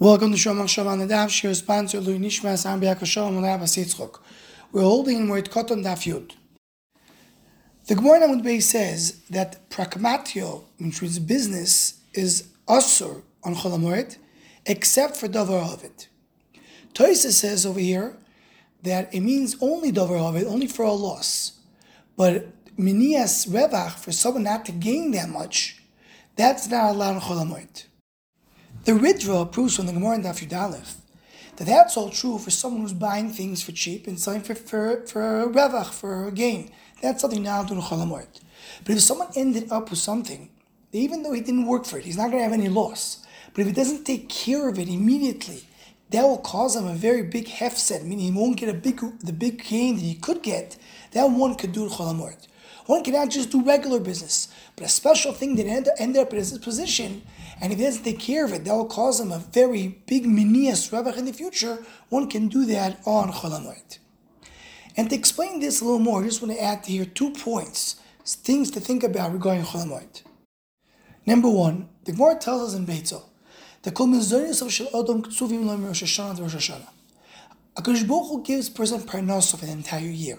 Welcome to Shomach Shalom Nadav. Shir sponsor Lui Nishmas Am B'Yaakov Shalom Nadav Asitzchok. We're holding in Moed Koton Daf Yud. The Gemara in Amud Beis says that pragmatio, which means business, is asur on Chol HaMoed, except for davar havid. Tosfos says over here that it means only davar havid, only for a loss. But minias revach, for someone not to gain that much, that's not allowed on Chol HaMoed. The Ritva proves from the Gemara in Daf Yud Aleph that that's all true for someone who's buying things for cheap and selling for revach, for gain. That's something not to do in Chol HaMoed. But if someone ended up with something, even though he didn't work for it, he's not going to have any loss. But if he doesn't take care of it immediately, that will cause him a very big hefsed, meaning he won't get the big gain that he could get. That one could do in Chol HaMoed. One cannot just do regular business, but a special thing that ended up in his position, and if he doesn't take care of it, that will cause him a very big minias revach in the future. One can do that on Chol HaMoed. And to explain this a little more, I just want to add here 2 points, things to think about regarding Chol HaMoed. Number 1, the Gemara tells us in Beitzo that Kol Mizonos of Shel Adam Ksuvim Lo Rosh Hashanah to Rosh Hashanah. HaKadosh Baruch Hu gives a person parnasa for the entire year.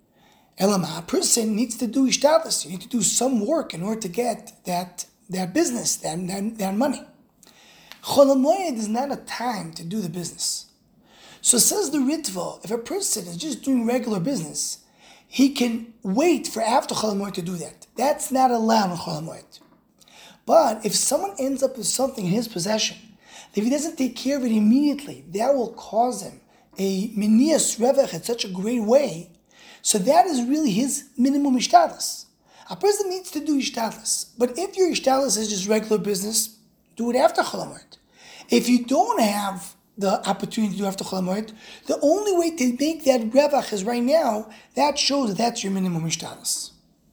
Elama, a person needs to do ishtadlus. You need to do some work in order to get that business, that money. Chol HaMoed is not a time to do the business. So says the Ritva, if a person is just doing regular business, he can wait for after Chol HaMoed to do that. That's not allowed on Chol HaMoed. But if someone ends up with something in his possession, if he doesn't take care of it immediately, that will cause him a minias revach in such a great way. So that is really his minimum ishtadlus. A person needs to do ishtadlus. But if your ishtadlus is just regular business, do it after Chol HaMoed. If you don't have the opportunity to do after Chol HaMoed, the only way to make that revach is right now. That shows that that's your minimum ishtadlus.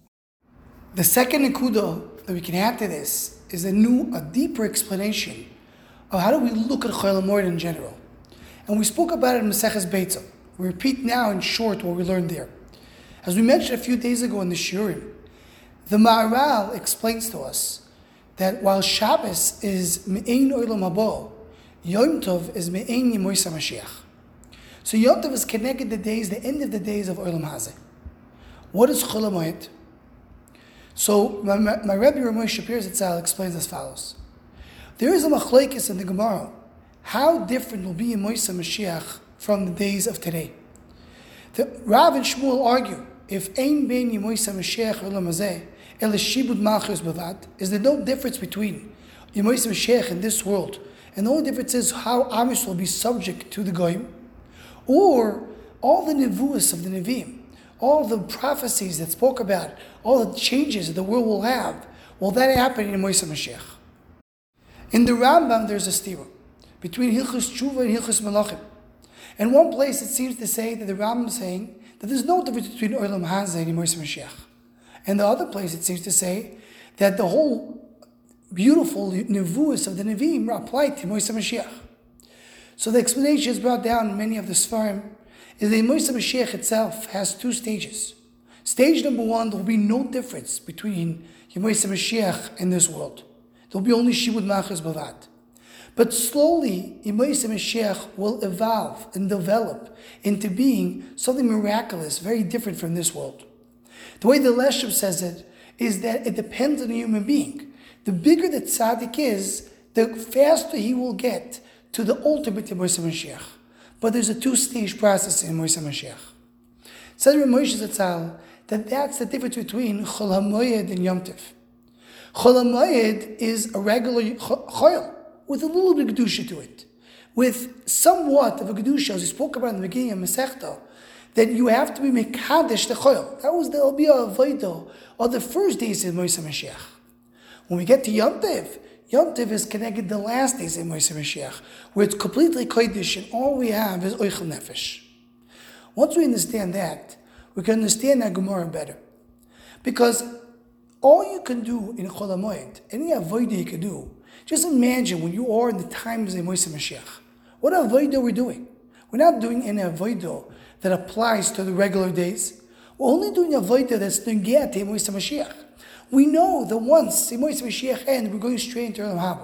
The second nekuda that we can add to this is a deeper explanation of how do we look at Chol HaMoed in general. And we spoke about it in Maseches Beitzo. We repeat now in short what we learned there. As we mentioned a few days ago in the Shiurim, the Maharal explains to us that while Shabbos is Me'ein Olam Habo, Yom Tov is Me'ein Yemois HaMashiach. So Yom Tov is connected the end of the days of Olam Hazeh. What is Chol HaMoed? So my Rebbe Ramoy Shapir Zatzal explains as follows. There is a machlokes in the Gemara. How different will be Yemois HaMashiach from the days of today? The Rav and Shmuel argue, if Ein Ben Yemois HaMashiach Olam Hazeh El Shibud Malchus Bavad, is there no difference between Yemois HaMashiach in this world, and the only difference is how Am Yisrael will be subject to the Goyim, or all the nevuos of the Nevi'im, all the prophecies that spoke about, all the changes that the world will have, will that happen in Yemois HaMashiach? In the Rambam there's a stira between Hilchos Tshuva and Hilchos Malachim. In one place it seems to say that the Rambam is saying that there's no difference between Olam Hazeh and Yemois HaMashiach. And the other place it seems to say that the whole beautiful nevuos of the Nevi'im apply to Yemois HaMashiach. So the explanation is brought down in many of the Sfarim is that Yemois HaMashiach itself has 2 stages. Stage number 1, there will be no difference between Yemois HaMashiach and this world. There will be only Shibud Malchus Bavad. But slowly, Yemois HaMashiach will evolve and develop into being something miraculous, very different from this world. The way the Leshem says it is that it depends on the human being. The bigger the tzaddik is, the faster he will get to the ultimate Yemois HaMashiach. But there's a 2-stage process in Yemois HaMashiach. Says Rav Moshe Zatzal that that's the difference between Chol HaMoed and Yom Tov. Chol HaMoed is a regular chol, with a little bit of Kedusha to it, with somewhat of a Kedusha, as we spoke about in the beginning of Masechta, that you have to be Mekadesh the Choyel. That was the Albiya Avodah of the first days of Yemois HaMashiach. When we get to Yom Tov is connected to the last days of Yemois HaMashiach, where it's completely Kodesh and all we have is Oichel Nefesh. Once we understand that, we can understand that Gemara better. Because all you can do in Chol HaMoed, any Avodah you can do, just imagine when you are in the times of Yemois HaMashiach. What avodah we're doing? We're not doing any avodah that applies to the regular days. We're only doing avodah that's negiyah to Yemois HaMashiach. We know that once Yemois HaMashiach ends, we're going straight into Olam Haba.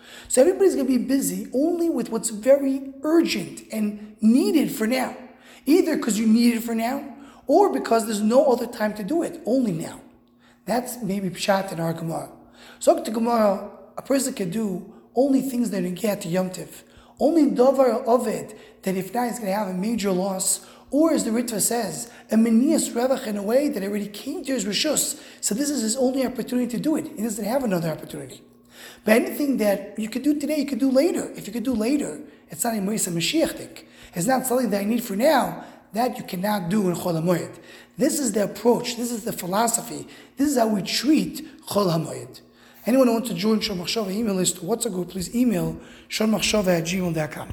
So everybody's going to be busy only with what's very urgent and needed for now. Either because you need it for now, or because there's no other time to do it, only now. That's maybe pshat in our Gemara. So to Gemara, a person can do only things that get to Yom Tiv. Only davar of it, that if not, he's going to have a major loss, or as the Ritva says, a menias revach in a way that already came to his rishus. So this is his only opportunity to do it. He doesn't have another opportunity. But anything that you could do today, you could do later. If you could do later, it's not a Moisa Mashiachdik. It's not something that I need for now, that you cannot do in Chol HaMoed. This is the approach, this is the philosophy, this is how we treat Chol HaMoed. Anyone who wants to join Shor Machshava email list, what's a good, please email shormachshava@gmail.com.